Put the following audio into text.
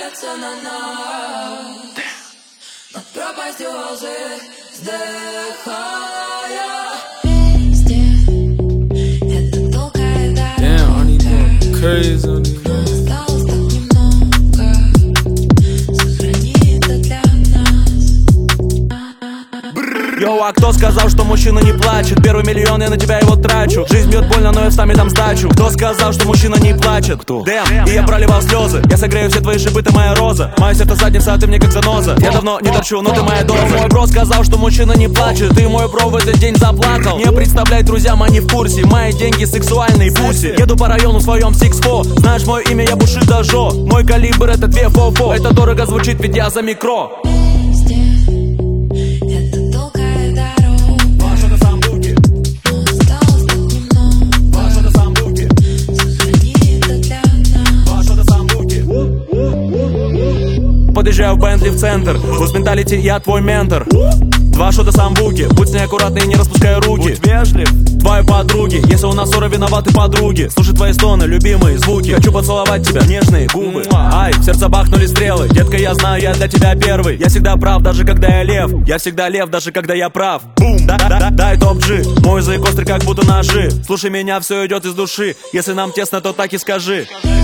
разделяться на нас. Над пропастью лжи вздыхая. Везде это долгая дорога. Crazy on these. Осталось так немного. Сохрани это для нас. Йоу, а кто сказал, что мужчина не плачет? Первый миллион, я на тебя его трачу. Жизнь бьет больно, но я встами дам сдачу. Кто сказал, что мужчина не плачет? Кто? Дэм, и я проливал слезы. Я согрею все твои шипы, ты моя роза. Мое сердце задница, а ты мне как заноза. Я давно не торчу, но ты моя доза. Мой бро сказал, что мужчина не плачет. Ты мой бро в этот день заплакал. Не представляй, друзьям, они в курсе. Мои деньги сексуальные пуси. Еду по району в своем 6-4. Знаешь мое имя, я Бушидо Жо. Мой калибр это 244. Это дорого звучит, ведь я за микро. Везде это долгая дорога. Но осталось так немного. Сохрани это для нас. Подъезжаю в Бентли в центр. Бус менталити, я твой ментор. 2 шота самбуки. Будь с ней аккуратный и не распускай руки. Будь вежлив, твои подруги. Если у нас ссора, виноваты подруги. Слушай твои стоны, любимые звуки. Хочу поцеловать тебя, нежные губы. Ай, в сердце бахнули стрелы. Детка, я знаю, я для тебя первый. Я всегда прав, даже когда я лев. Я всегда лев, даже когда я прав. Бум, дай топ-G. Мой язык острый, как будто ножи. Слушай меня, все идет из души. Если нам тесно, то так и скажи.